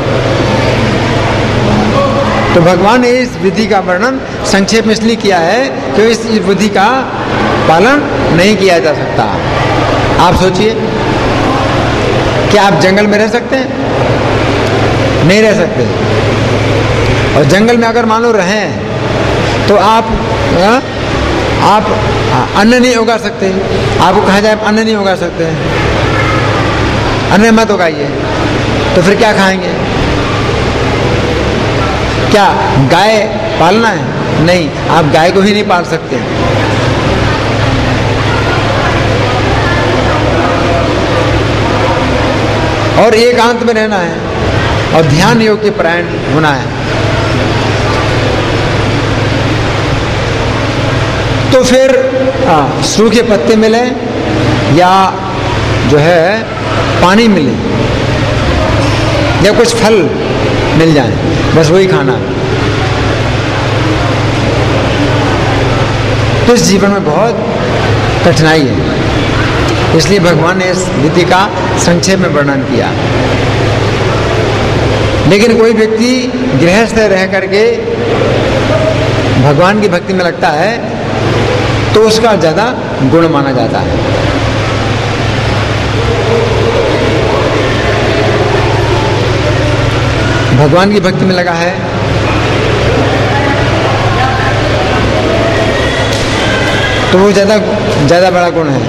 तो भगवान ने इस विधि का वर्णन संक्षेप में इसलिए किया है कि इस विधि का पालन नहीं किया जा सकता। आप सोचिए, क्या आप जंगल में रह सकते हैं? नहीं रह सकते। और जंगल में अगर मान लो रहें तो आप आ, आप अन्न नहीं उगा सकते। आपको कहा जाए अन्न नहीं उगा सकते, अन्न मत उगाइए, तो फिर क्या खाएंगे? क्या गाय पालना है? नहीं, आप गाय को ही नहीं पाल सकते। और एकांत में रहना है और ध्यान योग के परायण होना है। तो फिर आ, सूखे पत्ते मिले या जो है पानी मिले या कुछ फल मिल जाए, बस वही खाना है। तो इस जीवन में बहुत कठिनाई है, इसलिए भगवान ने इस विधि का संक्षेप में वर्णन किया। लेकिन कोई व्यक्ति गृहस्थ रह करके भगवान की भक्ति में लगता है तो उसका ज्यादा गुण माना जाता है। भगवान की भक्ति में लगा है तो वो ज्यादा ज्यादा बड़ा गुण है।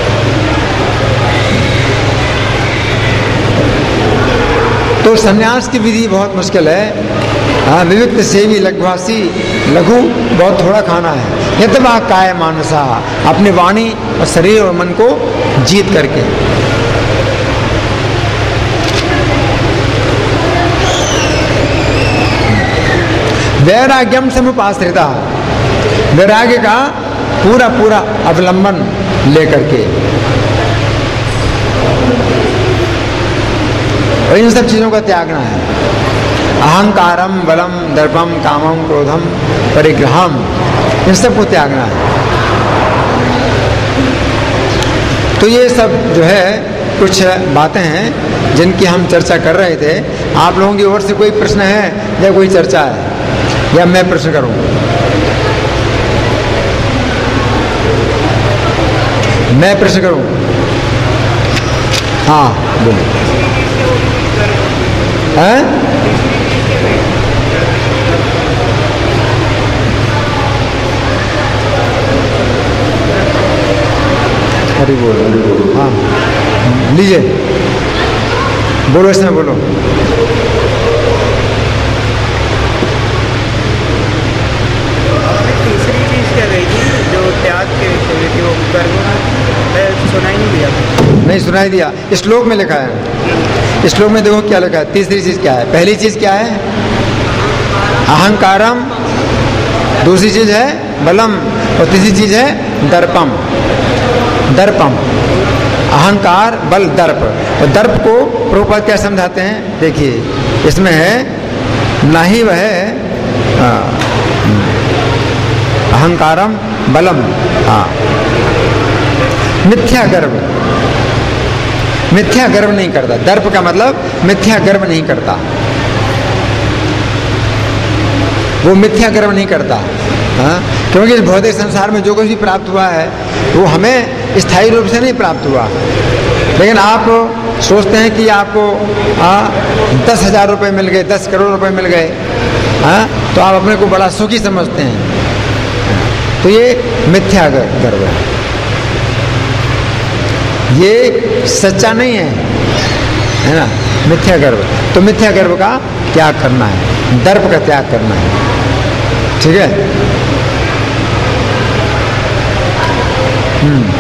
तो संन्यास की विधि बहुत मुश्किल है। हाँ, विविक्त सेवी लघुभाषी, लघु बहुत थोड़ा खाना है। यतवा काय मानसा, अपनी वाणी और शरीर और मन को जीत करके। वैराग्यम समुपाश्रिता, वैराग्य का पूरा पूरा अवलंबन लेकर के। और इन सब चीजों का त्यागना है। अहंकारम, बलम, दर्पम, कामम, क्रोधम, परिग्रहम, इन सब को त्यागना है। तो ये सब जो है कुछ बातें हैं जिनकी हम चर्चा कर रहे थे। आप लोगों की ओर से कोई प्रश्न है या कोई चर्चा है, या मैं प्रश्न करूं? मैं प्रश्न करूं? हाँ बोलो। हैं? हरी बोल, हरी बोल। हाँ लीजिए, बोलो, इसमें बोलो। तीसरी चीज क्या गई थी जो त्याग के विषय थी, वो कर्म में सुनाई नहीं दिया? नहीं सुनाई दिया, श्लोक में लिखा है। श्लोक में देखो क्या लिखा है। तीसरी चीज क्या है? पहली चीज क्या है? अहंकारम, दूसरी चीज है बलम, और तीसरी चीज है दर्पम। दर्पम, अहंकार, बल, दर्प। तो दर्प को प्रभुपाद क्या समझाते हैं? देखिए, इसमें है ना ही वह अहंकारम बलम, हाँ, मिथ्या गर्व। मिथ्या गर्व नहीं करता। दर्प का मतलब मिथ्या गर्व नहीं करता, वो मिथ्या गर्व नहीं करता। हाँ, क्योंकि इस भौतिक संसार में जो कुछ भी प्राप्त हुआ है वो हमें स्थायी रूप से नहीं प्राप्त हुआ। लेकिन आप सोचते हैं कि आपको हाँ दस हजार रुपये मिल गए, दस करोड़ रुपए मिल गए, हाँ, तो आप अपने को बड़ा सुखी समझते हैं। तो ये मिथ्या गर्व है, ये सच्चा नहीं है, है ना, मिथ्या गर्व। तो मिथ्या गर्व का त्याग करना है, दर्प का त्याग करना है। ठीक है। हम्म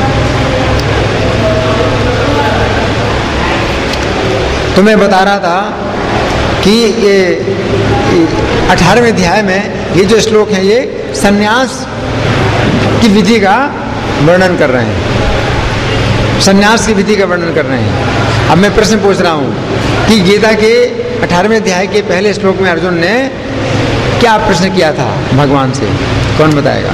तो मैं बता रहा था कि ये अठारहवें अध्याय में ये जो श्लोक है ये सन्यास की विधि का वर्णन कर रहे हैं। सन्यास की विधि का वर्णन कर रहे हैं। अब मैं प्रश्न पूछ रहा हूँ कि गीता के अठारहवें अध्याय के पहले श्लोक में अर्जुन ने क्या प्रश्न किया था भगवान से? कौन बताएगा?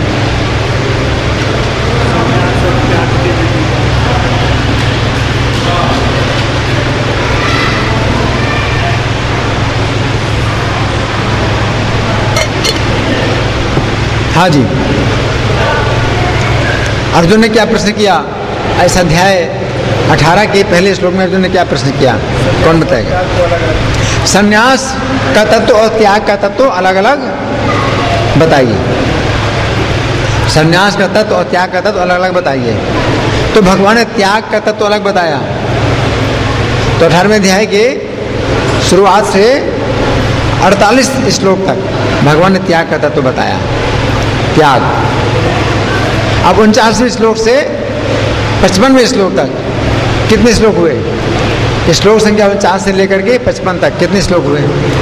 हाँ जी, अर्जुन ने क्या प्रश्न किया? ऐसा अध्याय अठारह के पहले श्लोक में अर्जुन ने क्या प्रश्न किया? कौन बताएगा? संन्यास का तत्व और त्याग का तत्व अलग अलग बताइए। संन्यास का तत्व और त्याग का तत्व अलग अलग बताइए। तो भगवान ने त्याग का तत्व अलग बताया। तो अठारहवें अध्याय के शुरुआत से अड़तालीस श्लोक तक भगवान ने त्याग का तत्व बताया। त्याग। अब उनचासवें श्लोक से पचपनवें श्लोक तक कितने श्लोक हुए? श्लोक संख्या उनचास से लेकर के पचपन तक कितने श्लोक हुए?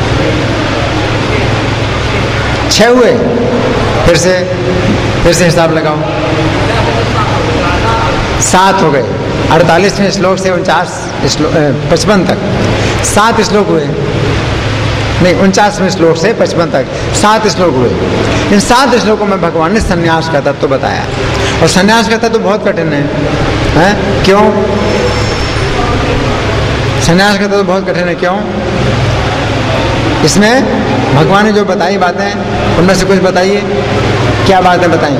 छह हुए। फिर से फिर से हिसाब लगाओ, सात हो गए। अड़तालीसवें श्लोक से उनचास पचपन तक सात श्लोक हुए। नहीं, उनचासवें श्लोक से पचपन तक सात श्लोक हुए। इन सात श्लोकों में भगवान ने संन्यास का तत्व बताया। और संन्यास का तत्व बहुत कठिन है, हैं? क्यों? संन्यास का तत्व बहुत कठिन है, क्यों? इसमें भगवान ने जो बताई बातें उनमें से कुछ बताइए। क्या बातें बताई?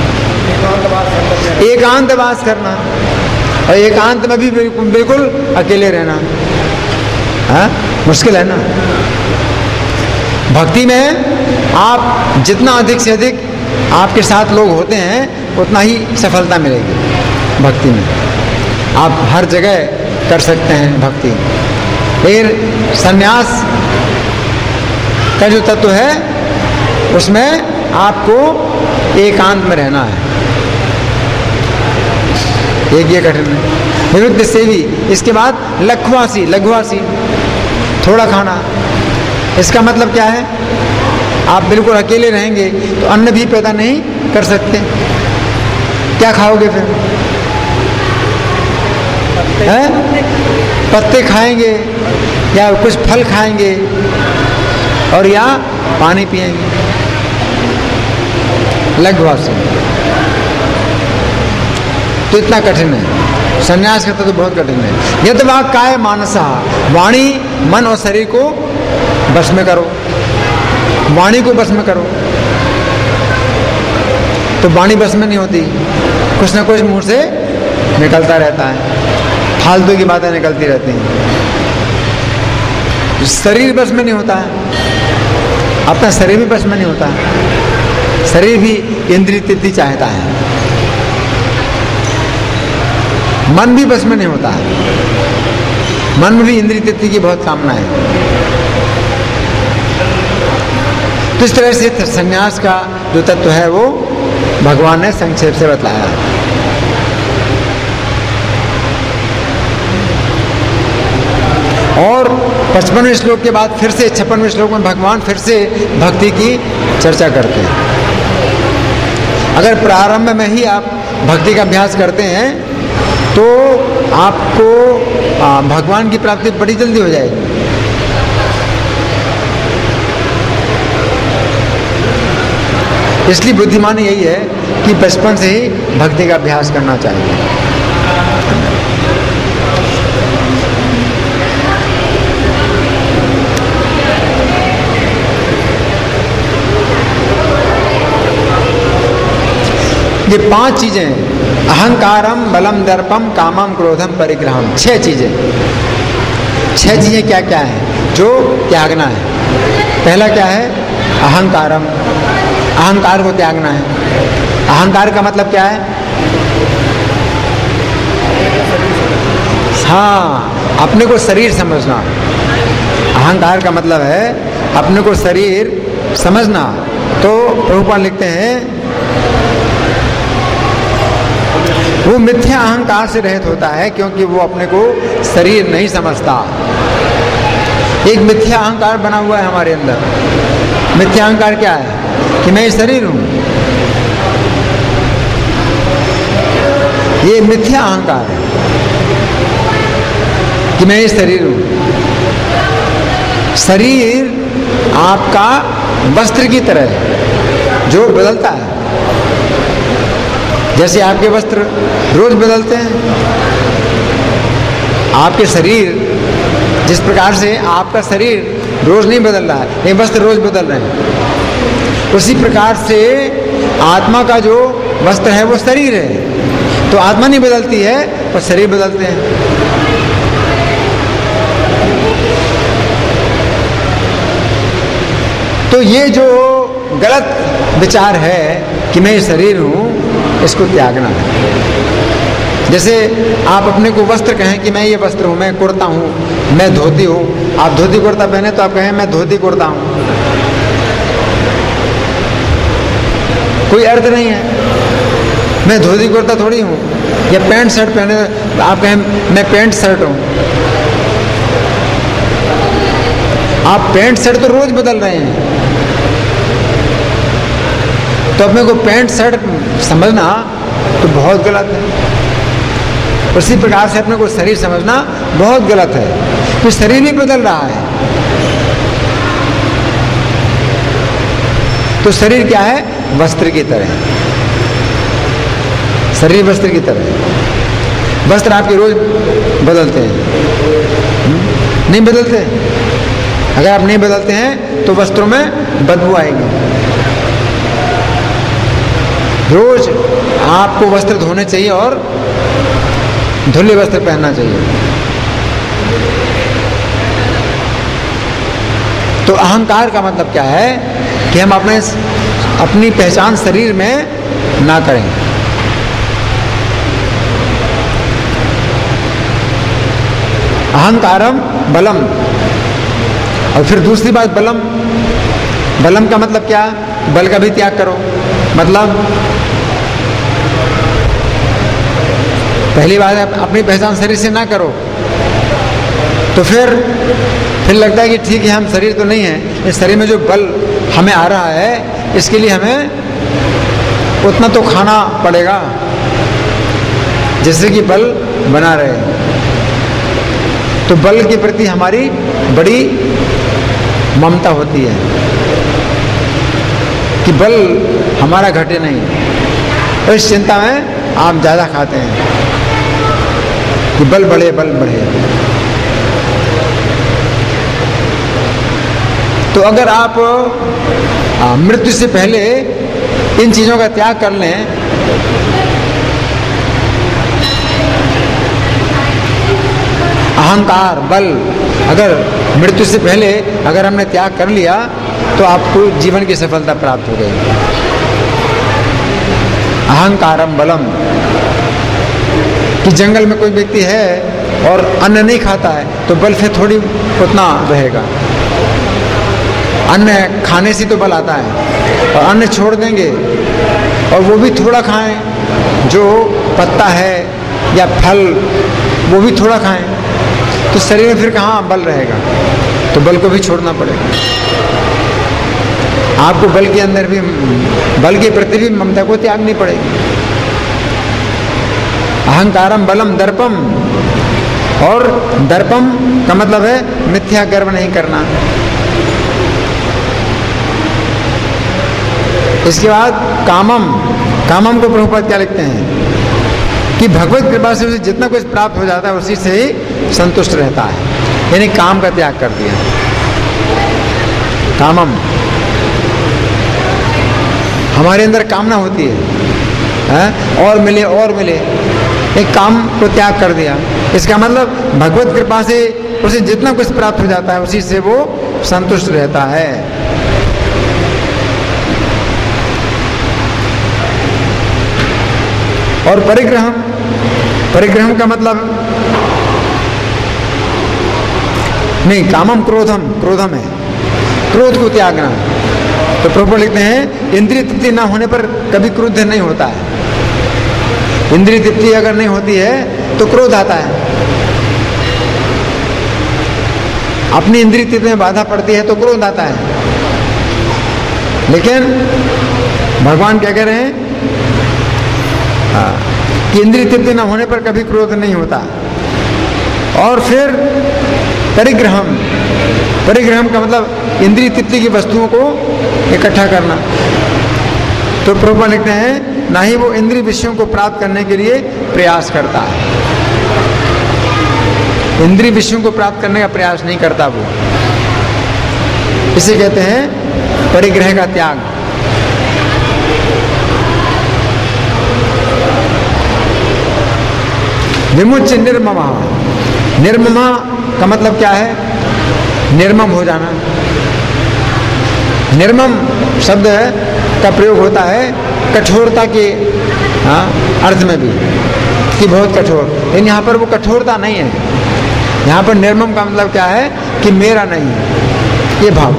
एकांत वास करना, और एकांत में भी बिल्कुल बिल्कुल अकेले रहना, हाँ? मुश्किल है ना। भक्ति में आप जितना अधिक से अधिक आपके साथ लोग होते हैं उतना ही सफलता मिलेगी। भक्ति में आप हर जगह कर सकते हैं भक्ति। फिर संन्यास का जो तत्व है उसमें आपको एकांत में रहना है। एक ये कठिन है। विविध सेवी, इसके बाद लघुवासी, लघुवासी थोड़ा खाना। इसका मतलब क्या है? आप बिल्कुल अकेले रहेंगे तो अन्न भी पैदा नहीं कर सकते। क्या खाओगे फिर? हैं? पत्ते खाएंगे या कुछ फल खाएंगे और या पानी पिएंगे। लघुवासी तो इतना कठिन है। संन्यास करते तो बहुत कठिन है। यद वा काय मानसा, वाणी मन और शरीर को बस में करो, वाणी को बस में करो। तो वाणी बस में नहीं होती, कुछ ना कुछ मुंह से निकलता रहता है, फालतू की बातें निकलती रहती हैं। शरीर बस में नहीं होता है, अपना शरीर भी बस में नहीं होता है, शरीर भी इंद्रिय तृप्ति चाहता है, मन भी बस में नहीं होता है, मन में भी इंद्रिय तृप्ति की बहुत कामना है। तो इस तरह से संन्यास का जो तत्व है वो भगवान ने संक्षेप से बतलाया। और पचपनवें श्लोक के बाद फिर से छप्पनवें श्लोक में भगवान फिर से भक्ति की चर्चा करते हैं। अगर प्रारंभ में ही आप भक्ति का अभ्यास करते हैं तो आपको भगवान की प्राप्ति बड़ी जल्दी हो जाएगी। इसलिए बुद्धिमानी यही है कि बचपन से ही भक्ति का अभ्यास करना चाहिए। ये पांच चीजें, अहंकारम, बलम, दर्पम, कामम, क्रोधम, परिग्रहम, छह चीजें। छह चीजें क्या क्या है जो त्यागना है। पहला क्या है? अहंकारम, अहंकार को त्यागना है। अहंकार का मतलब क्या है? हाँ, अपने को शरीर समझना। अहंकार का मतलब है अपने को शरीर समझना। तो प्रभुपाद लिखते हैं वो मिथ्या अहंकार से रहित होता है क्योंकि वो अपने को शरीर नहीं समझता। एक मिथ्या अहंकार बना हुआ है हमारे अंदर। मिथ्या अहंकार क्या है? कि मैं शरीर हूं। ये मिथ्या अहंकार है कि मैं शरीर हूं। शरीर आपका वस्त्र की तरह है जो बदलता है। जैसे आपके वस्त्र रोज बदलते हैं, आपके शरीर जिस प्रकार से आपका शरीर रोज नहीं बदल रहा है, ये वस्त्र रोज बदल रहे हैं, उसी प्रकार से आत्मा का जो वस्त्र है वो शरीर है। तो आत्मा नहीं बदलती है पर शरीर बदलते हैं। तो ये जो गलत विचार है कि मैं शरीर हूं, इसको त्यागना है। जैसे आप अपने को वस्त्र कहें कि मैं ये वस्त्र हूं, मैं कुर्ता हूं, मैं धोती हूं। आप धोती कुर्ता पहने तो आप कहें मैं धोती कुर्ता हूं, कोई अर्थ नहीं है। मैं धोती कुर्ता थोड़ी हूं। या पैंट शर्ट पहने आप कहें मैं पैंट शर्ट हूं। आप पैंट शर्ट तो रोज बदल रहे हैं, तो अपने को पैंट शर्ट समझना तो बहुत गलत है। उसी प्रकार से अपने को शरीर समझना बहुत गलत है। तो शरीर ही बदल रहा है। तो शरीर क्या है? वस्त्र की तरह। शरीर वस्त्र की तरह। वस्त्र आपके रोज बदलते हैं, नहीं बदलते? अगर आप नहीं बदलते हैं तो वस्त्रों में बदबू आएगी। रोज आपको वस्त्र धोने चाहिए और धुले वस्त्र पहनना चाहिए। तो अहंकार का मतलब क्या है कि हम अपने अपनी पहचान शरीर में ना करें। अहंकारम बलम। और फिर दूसरी बात बलम। बलम का मतलब क्या? बल का भी त्याग करो। मतलब पहली बात है अपनी पहचान शरीर से ना करो, तो फिर फिर लगता है कि ठीक है हम शरीर तो नहीं है, इस शरीर में जो बल हमें आ रहा है इसके लिए हमें उतना तो खाना पड़ेगा जिससे कि बल बना रहे। तो बल के प्रति हमारी बड़ी ममता होती है कि बल हमारा घटे नहीं। और इस चिंता में आप ज़्यादा खाते हैं। कि बल बढ़े बल बढ़े। तो अगर आप आ, मृत्यु से पहले इन चीजों का त्याग कर लें, अहंकार, बल, अगर मृत्यु से पहले अगर हमने त्याग कर लिया तो आपको जीवन की सफलता प्राप्त हो गई। अहंकारम बलम, कि जंगल में कोई व्यक्ति है और अन्न नहीं खाता है तो बल फिर थोड़ी उतना रहेगा। अन्न खाने से तो बल आता है, और अन्न छोड़ देंगे और वो भी थोड़ा खाएं, जो पत्ता है या फल वो भी थोड़ा खाएं, तो शरीर में फिर कहाँ बल रहेगा? तो बल को भी छोड़ना पड़ेगा। आपको बल के अंदर भी, बल के प्रति भी ममता को त्यागनी पड़ेगी। अहंकारम बलम दर्पम, और दर्पम का मतलब है मिथ्या गर्व नहीं करना। इसके बाद कामम, कामम को प्रभुपाद क्या लिखते हैं कि भगवत कृपा से उसे जितना कुछ प्राप्त हो जाता है उसी से ही संतुष्ट रहता है, यानी काम का त्याग कर दिया। कामम, हमारे अंदर कामना होती है, है? और मिले और मिले, एक काम को त्याग कर दिया। इसका मतलब भगवत कृपा से उसे जितना कुछ प्राप्त हो जाता है उसी से वो संतुष्ट रहता है। और परिग्रहम, परिग्रहम का मतलब नहीं, कामम क्रोधम, क्रोधम है क्रोध को त्यागना। तो प्रभु लिखते हैं इंद्रिय तृप्ति ना होने पर कभी क्रोध नहीं होता है। इंद्रिय तृप्ति अगर नहीं होती है तो क्रोध आता है। अपनी इंद्रिय तृप्ति में बाधा पड़ती है तो क्रोध आता है। लेकिन भगवान क्या कह रहे हैं कि इंद्रिय तृप्ति न होने पर कभी क्रोध नहीं होता। और फिर परिग्रहम, परिग्रहम का मतलब इंद्रिय तृप्ति की वस्तुओं को इकट्ठा करना। तो प्रभुपाद लिखते हैं ना ही वो इंद्रिय विषयों को प्राप्त करने के लिए प्रयास करता है, इंद्रिय विषयों को प्राप्त करने का प्रयास नहीं करता वो। इसे कहते हैं परिग्रह का त्याग। विमुच्य निर्ममा, निर्ममा का मतलब क्या है? निर्मम हो जाना। निर्मम शब्द का प्रयोग होता है कठोरता के हाँ अर्थ में भी, कि बहुत कठोर। लेकिन यहाँ पर वो कठोरता नहीं है, यहाँ पर निर्मम का मतलब क्या है कि मेरा नहीं है, ये भाव।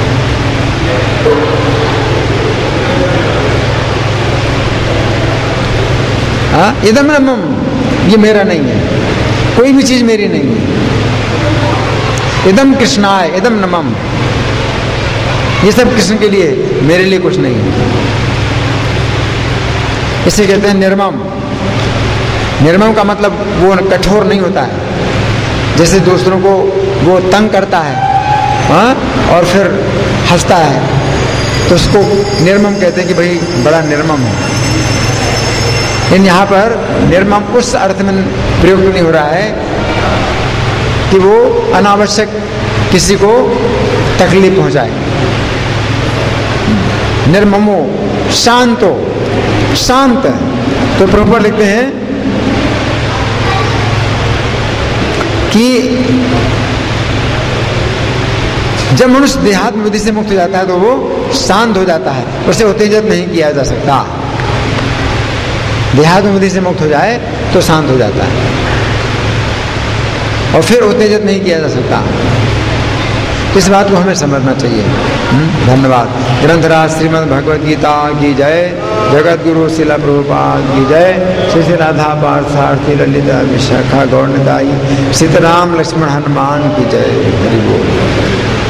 हाँ, इदम निर्मम, ये मेरा नहीं है, कोई भी चीज मेरी नहीं है। इदम कृष्णाय, इदम नमम, ये सब कृष्ण के लिए, मेरे लिए कुछ नहीं है। इसे कहते हैं निर्मम। निर्मम का मतलब वो कठोर नहीं होता है, जैसे दूसरों को वो तंग करता है हाँ और फिर हंसता है तो उसको निर्मम कहते हैं कि भाई बड़ा निर्मम है। लेकिन यहाँ पर निर्मम उस अर्थ में प्रयोग नहीं हो रहा है कि वो अनावश्यक किसी को तकलीफ पहुंचाए। निर्ममो, शांतो, शांत। तो प्रभुपाद लिखते हैं कि जब मनुष्य देहात्म बुद्धि से मुक्त हो जाता है तो वो शांत हो जाता है, उसे उत्तेजित नहीं किया जा सकता। देहात्म बुद्धि से मुक्त हो जाए तो शांत हो जाता है और फिर उत्तेजित नहीं किया जा सकता। इस बात को हमें समझना चाहिए। धन्यवाद। ग्रंथराज श्रीमद् भगवद गीता की जय, जगत गुरु शिला प्रभुपाद की जय, श्री श्री राधा पार्थार्थी ललिता विशाखा गौरदाई, सीताराम लक्ष्मण हनुमान की जय। हरि बोल।